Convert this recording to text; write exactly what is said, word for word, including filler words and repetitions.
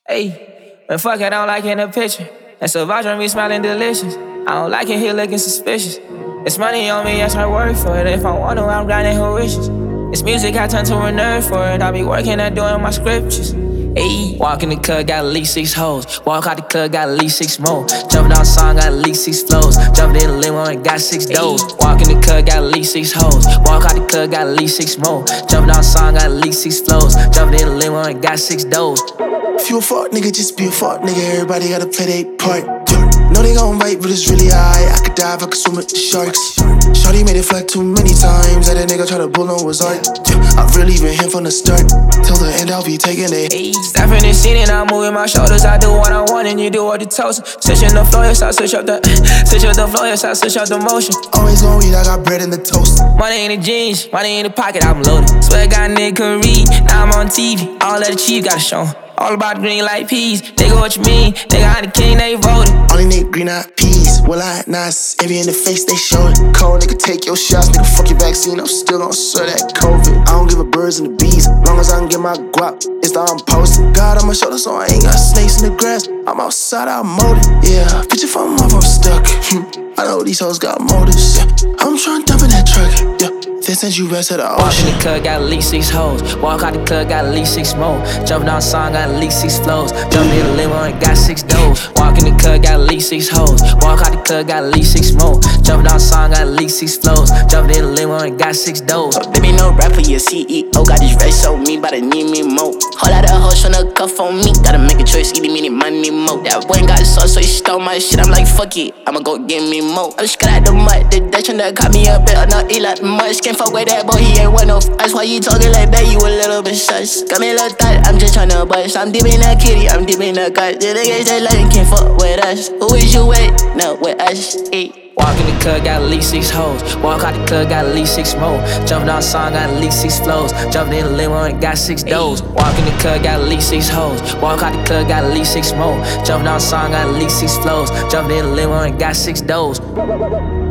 Hey, when fuck it, I don't like it in the picture. And so Vajra me smiling delicious. I don't like it here looking suspicious. It's money on me, yes, I work for it. If I want to, I'm grinding her wishes. It's music, I turn to a nerd for it. I be working at doing my scriptures. Ayy, walk in the club, got at least six hoes. Walk out the club, got at least six more. Jumping on song, got at least six flows. Jumping in the limo and got six doors. Walk in the club, got at least six hoes. Walk out the club, got at least six more. Jumping on song, got at least six flows. Jumping in the limo and got six doors. If you a fuck nigga, just be a fuck nigga. Everybody gotta play their part. Know they gon' bite, but it's really high. I could dive, I could swim with the sharks. Shorty made it flat too many times. That a nigga try to bull on was art. I really been him from the start. Till the end, I'll be taking it. Ayy, step in the scene and I'm moving my shoulders. I do what I want and you do what it tells. Switching the flow, yes, I switch up the Switch up the flow, yes, I switch up the motion. Always gon' eat, I got bread in the toast. Money in the jeans, money in the pocket, I'm loaded. Swear got nigga can read, now I'm on T V. All that achieve, gotta show 'em. All about green like peas. Nigga, what you mean? Nigga, I'm the king, they voted. Only nigga green eyed peas. Well, I nice. Every in the face, they show it. Cold nigga, take your shots. Nigga, fuck your vaccine. I'm still gon' serve that COVID. I don't give a birds and the bees. Long as I can get my guap, it's the I'm posted. God on my shoulder, so I ain't got snakes in the grass. I'm outside, I mold it. Yeah, picture from off, I'm stuck. I know these hoes got motives. Yeah. I'm tryna dump in that truck. Yeah. They send you rest to the ocean. Walk in the club, got at least six hoes. Walk out the club, got at least six more. Jumping on song, got at least six flows. Jumping in the limo and got six doors. Walk in the club, got at least six hoes. Walk out the club, got at least six more. Jumping on song, got at least six flows. Jumping in the limo and got six doors. Oh, baby, no rapper, you C E O. Got this race on me, but I need me more. Whole lot of hoes tryna cuff on me. Gotta make a choice, either me, money more. That boy ain't got sauce, so he stole my shit. I'm like, fuck it, I'ma go get me more. I just got out the mud, the Dutch tryna cut me up, but not eat like much. Can't fuck with that boy, he ain't want no That's why you talking like that, you a little bit sus. Got me a little thought, I'm just tryna bust. I'm deep in that kitty, I'm deep in that gut. The niggas that like can't fuck with us. Who is you with? No, with us, eh. Walk in the club, got at least six hoes. Walk out the club, got at least six more. Jumping on song, got at least six flows. Jumping in the limo and got six doors. Walk in the club, got at least six hoes. Walk out the club, got at least six more. Jumping on song, got at least six flows. Jumping in the limo and got six doors.